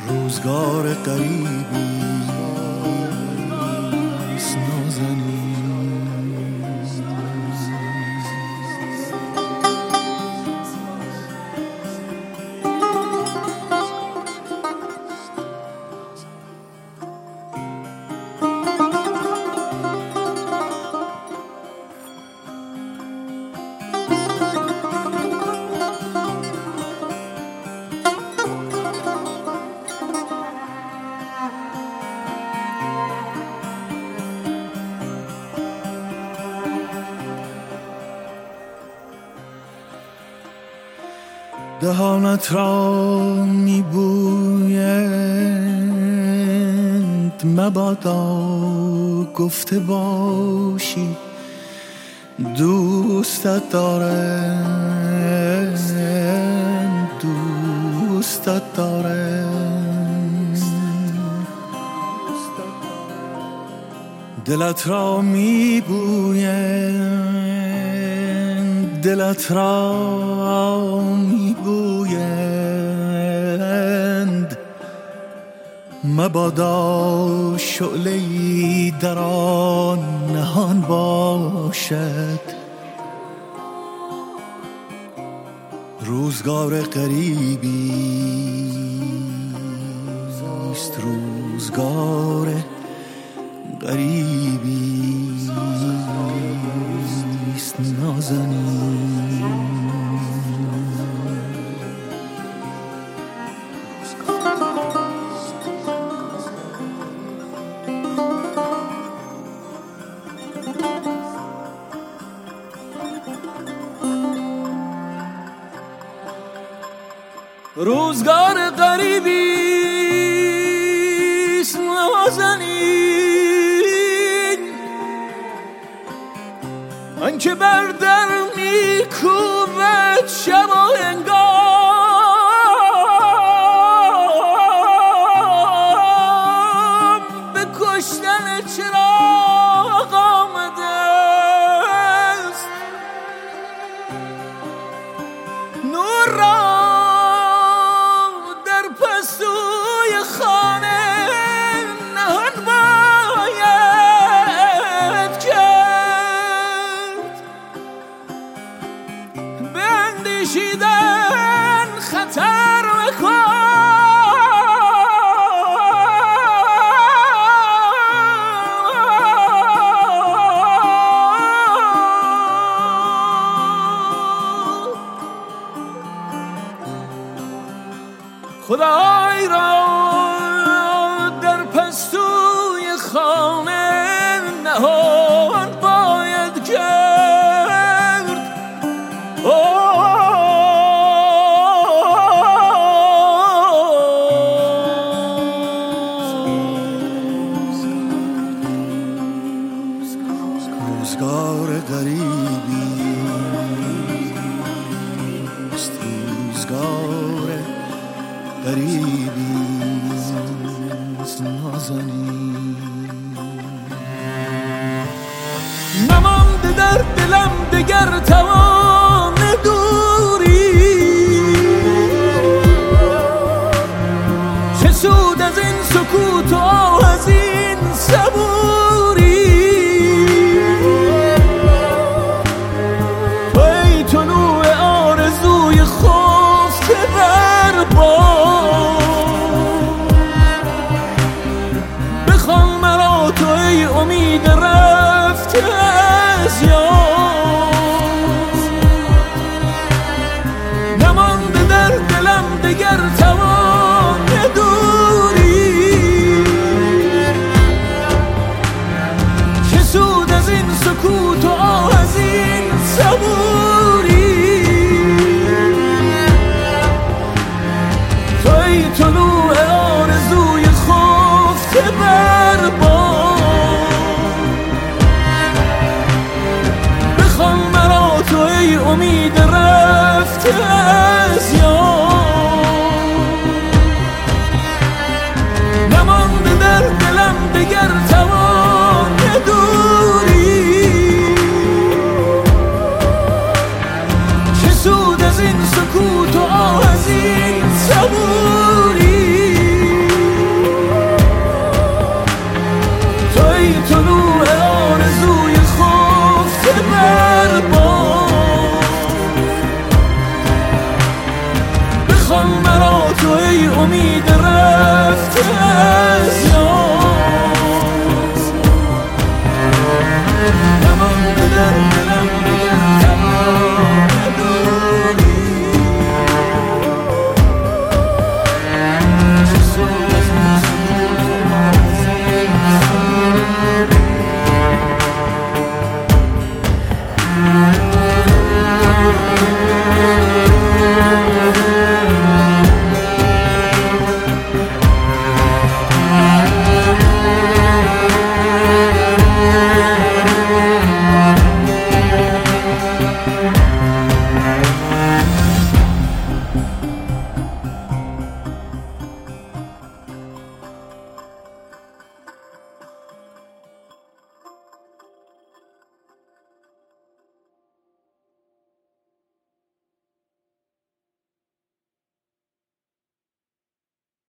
روزگار غریبی نازنین. دهانت را میبویند مبادا گفته باشی دوستت دارند، دوستت دارند. دلت را میبویند، دلت را میبویند مبادا شعله‌ای در آن نهان باشد. روزگار غریبی است، روزگار غریبی است نازنین. روزگار غریبی است نازنین، آنکه بر در میکوبد شب و هنگام، به کشتن چراغ آمده است. نور را اندیشیدن خطر خدای را در پستوی خانه نهان باید کرد. روزگار غریبی است، روزگار غریبی است نازنین. نمانده در دلم دگر